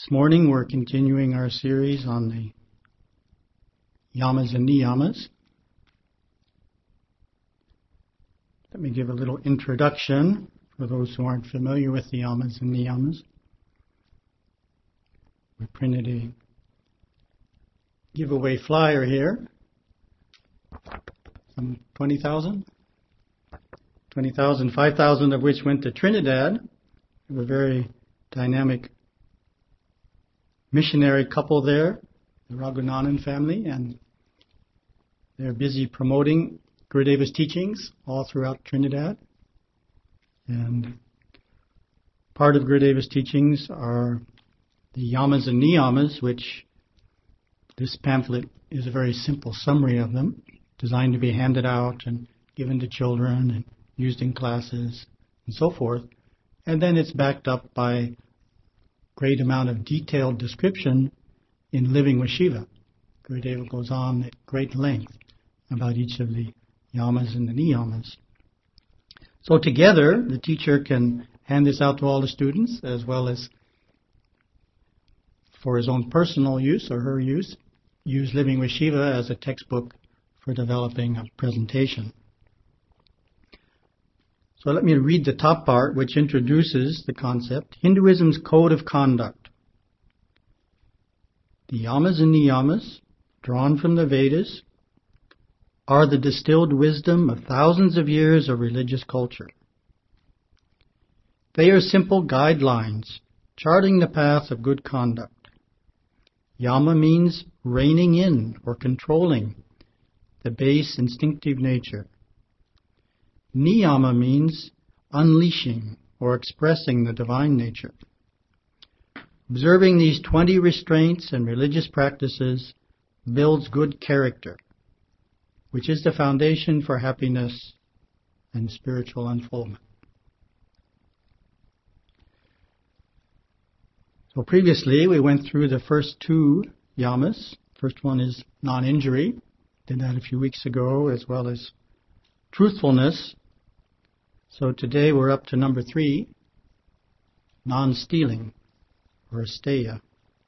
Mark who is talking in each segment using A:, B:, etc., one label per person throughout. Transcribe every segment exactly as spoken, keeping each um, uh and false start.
A: This morning we're continuing our series on the yamas and niyamas. Let me give a little introduction for those who aren't familiar with the yamas and niyamas. We printed a giveaway flyer here. Some twenty thousand? twenty thousand, five thousand of which went to Trinidad. We have a very dynamic missionary couple there, the Raghunandan family, and they're busy promoting Gurudeva's teachings all throughout Trinidad. And part of Gurudeva's teachings are the yamas and niyamas, which this pamphlet is a very simple summary of them, designed to be handed out and given to children and used in classes and so forth. And then it's backed up by great amount of detailed description in Living with Shiva. Gurudeva goes on at great length about each of the yamas and the niyamas. So together, the teacher can hand this out to all the students, as well as for his own personal use or her use, use Living with Shiva as a textbook for developing a presentation. So let me read the top part, which introduces the concept, Hinduism's Code of Conduct. The yamas and niyamas, drawn from the Vedas, are the distilled wisdom of thousands of years of religious culture. They are simple guidelines, charting the path of good conduct. Yama means reining in or controlling the base instinctive nature. Niyama means unleashing or expressing the divine nature. Observing these twenty restraints and religious practices builds good character, which is the foundation for happiness and spiritual unfoldment. So previously we went through the first two yamas. First one is non-injury. Did that a few weeks ago, as well as truthfulness. So today we're up to number three, non-stealing, or asteya.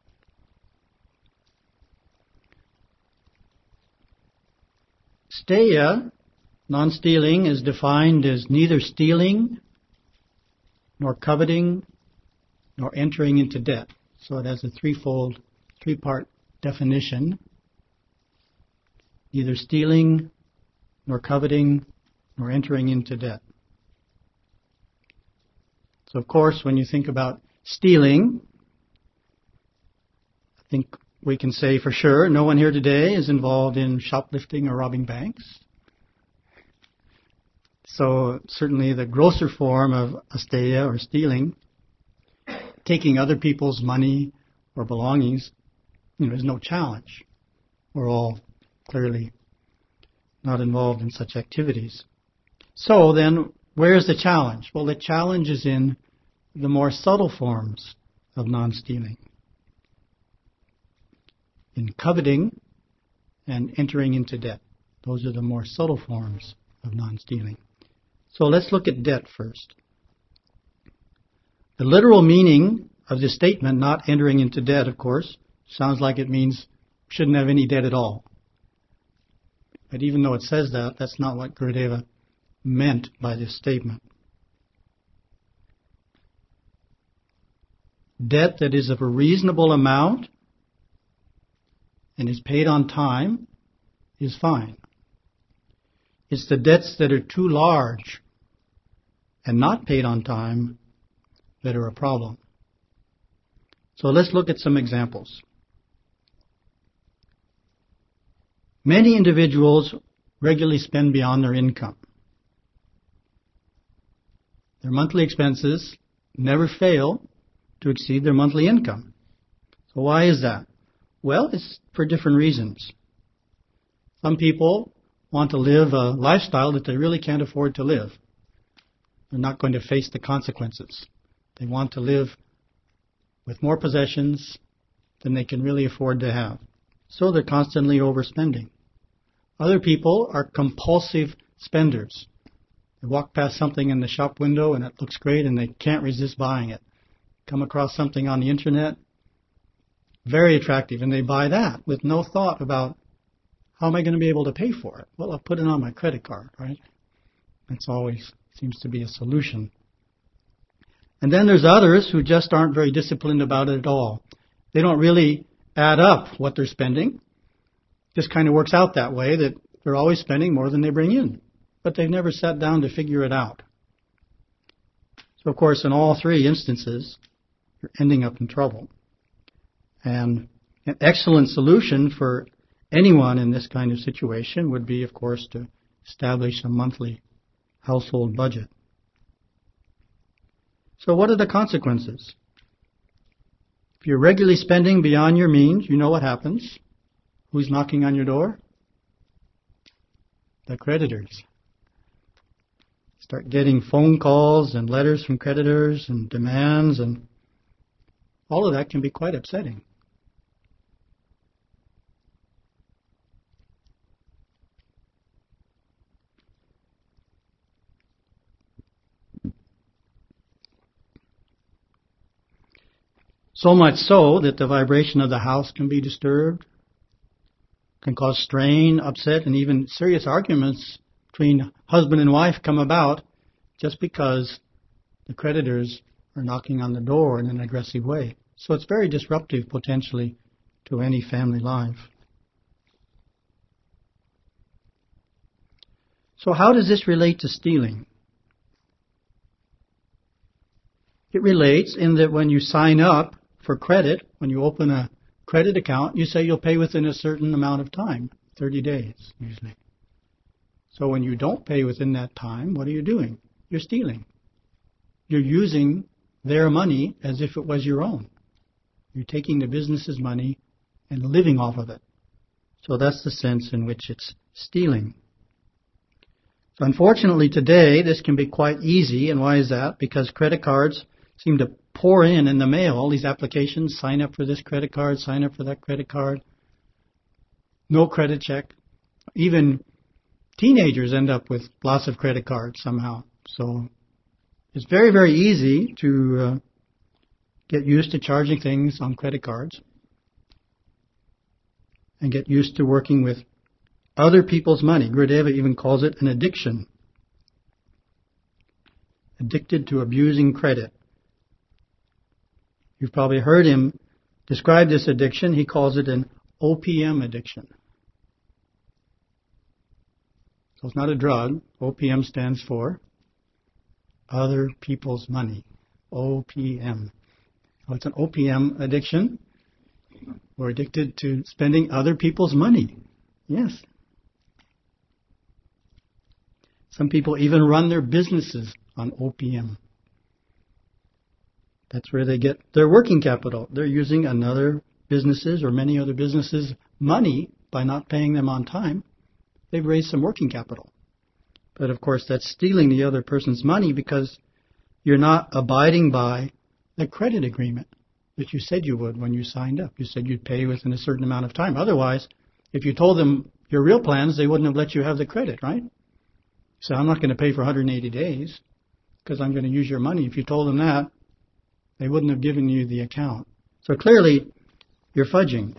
A: Steya, non-stealing, is defined as neither stealing, nor coveting, nor entering into debt. So it has a threefold, three-part definition. Neither stealing, nor coveting, nor entering into debt. So, of course, when you think about stealing, I think we can say for sure no one here today is involved in shoplifting or robbing banks. So, certainly the grosser form of asteya or stealing, taking other people's money or belongings, you know, is no challenge. We're all clearly not involved in such activities. So then, where's the challenge? Well, the challenge is in the more subtle forms of non-stealing. In coveting and entering into debt. Those are the more subtle forms of non-stealing. So let's look at debt first. The literal meaning of this statement, not entering into debt, of course, sounds like it means shouldn't have any debt at all. But even though it says that, that's not what Gurudeva meant by this statement. Debt that is of a reasonable amount and is paid on time is fine. It's the debts that are too large and not paid on time that are a problem. So let's look at some examples. Many individuals regularly spend beyond their income. Their monthly expenses never fail to exceed their monthly income. So why is that? Well, it's for different reasons. Some people want to live a lifestyle that they really can't afford to live. They're not going to face the consequences. They want to live with more possessions than they can really afford to have. So they're constantly overspending. Other people are compulsive spenders. They walk past something in the shop window and it looks great and they can't resist buying it. Come across something on the internet, very attractive, and they buy that with no thought about how am I going to be able to pay for it? Well, I'll put it on my credit card, right? That's always seems to be a solution. And then there's others who just aren't very disciplined about it at all. They don't really add up what they're spending. Just kind of works out that way, that they're always spending more than they bring in. But they've never sat down to figure it out. So, of course, in all three instances, you're ending up in trouble. And an excellent solution for anyone in this kind of situation would be, of course, to establish a monthly household budget. So what are the consequences? If you're regularly spending beyond your means, you know what happens. Who's knocking on your door? The creditors. Start getting phone calls and letters from creditors and demands, and all of that can be quite upsetting. So much so that the vibration of the house can be disturbed, can cause strain, upset, and even serious arguments between husband and wife come about just because the creditors are knocking on the door in an aggressive way. So it's very disruptive potentially to any family life. So how does this relate to stealing? It relates in that when you sign up for credit, when you open a credit account, you say you'll pay within a certain amount of time, thirty days usually. So when you don't pay within that time, what are you doing? You're stealing. You're using their money as if it was your own. You're taking the business's money and living off of it. So that's the sense in which it's stealing. So unfortunately today, this can be quite easy. And why is that? Because credit cards seem to pour in in the mail, all these applications, sign up for this credit card, sign up for that credit card. No credit check. Even teenagers end up with lots of credit cards somehow. So it's very, very easy to uh, get used to charging things on credit cards and get used to working with other people's money. Gurudeva even calls it an addiction. Addicted to abusing credit. You've probably heard him describe this addiction. He calls it an O P M addiction. So it's not a drug. O P M stands for other people's money. O P M. So it's an O P M addiction. We're addicted to spending other people's money. Yes. Some people even run their businesses on O P M. That's where they get their working capital. They're using another business's or many other businesses' money by not paying them on time. They've raised some working capital. But of course, that's stealing the other person's money because you're not abiding by the credit agreement that you said you would when you signed up. You said you'd pay within a certain amount of time. Otherwise, if you told them your real plans, they wouldn't have let you have the credit, right? So I'm not going to pay for one hundred eighty days because I'm going to use your money. If you told them that, they wouldn't have given you the account. So clearly, you're fudging.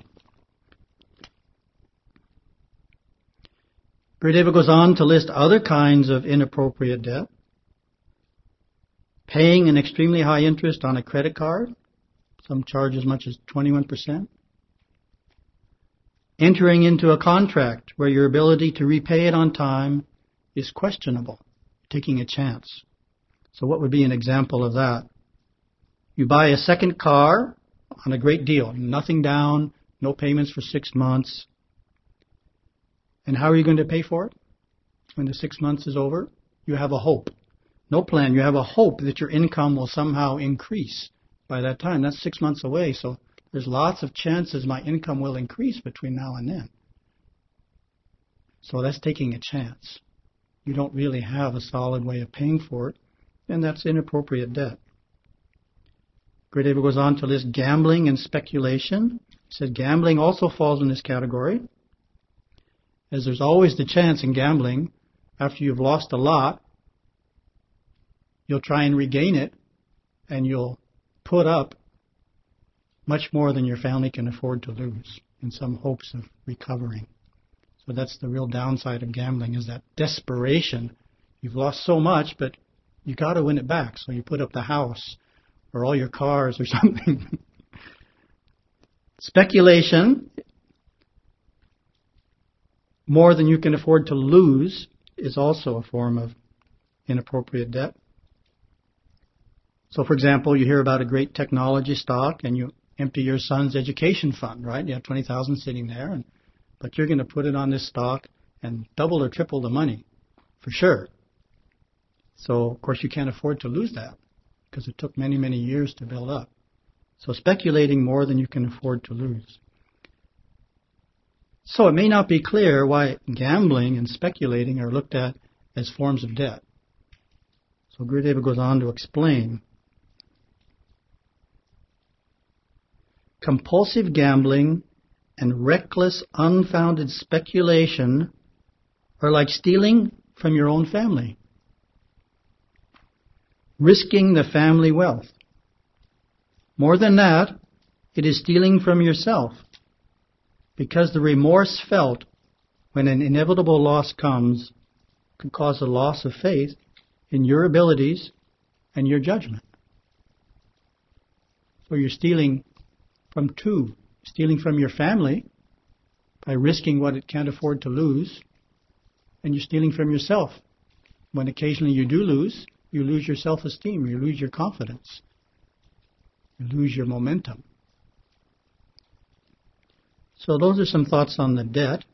A: Gurudeva goes on to list other kinds of inappropriate debt. Paying an extremely high interest on a credit card. Some charge as much as twenty-one percent. Entering into a contract where your ability to repay it on time is questionable. Taking a chance. So what would be an example of that? You buy a second car on a great deal. Nothing down, no payments for six months. And how are you going to pay for it? When the six months is over, you have a hope. No plan. You have a hope that your income will somehow increase by that time. That's six months away, so there's lots of chances my income will increase between now and then. So that's taking a chance. You don't really have a solid way of paying for it, and that's inappropriate debt. Gurudeva goes on to list gambling and speculation. He said gambling also falls in this category, as there's always the chance in gambling, after you've lost a lot, you'll try and regain it, and you'll put up much more than your family can afford to lose in some hopes of recovering. So that's the real downside of gambling, is that desperation. You've lost so much, but you got to win it back. So you put up the house or all your cars or something. Speculation, more than you can afford to lose, is also a form of inappropriate debt. So, for example, you hear about a great technology stock and you empty your son's education fund, right? You have twenty thousand dollars sitting there, and, but you're going to put it on this stock and double or triple the money, for sure. So, of course, you can't afford to lose that because it took many, many years to build up. So speculating more than you can afford to lose. So it may not be clear why gambling and speculating are looked at as forms of debt. So Gurudeva goes on to explain. Compulsive gambling and reckless, unfounded speculation are like stealing from your own family, risking the family wealth. More than that, it is stealing from yourself, because the remorse felt when an inevitable loss comes could cause a loss of faith in your abilities and your judgment. So you're stealing from two, stealing from your family by risking what it can't afford to lose, and you're stealing from yourself. When occasionally you do lose, you lose your self-esteem, you lose your confidence. You lose your momentum. So those are some thoughts on the debt.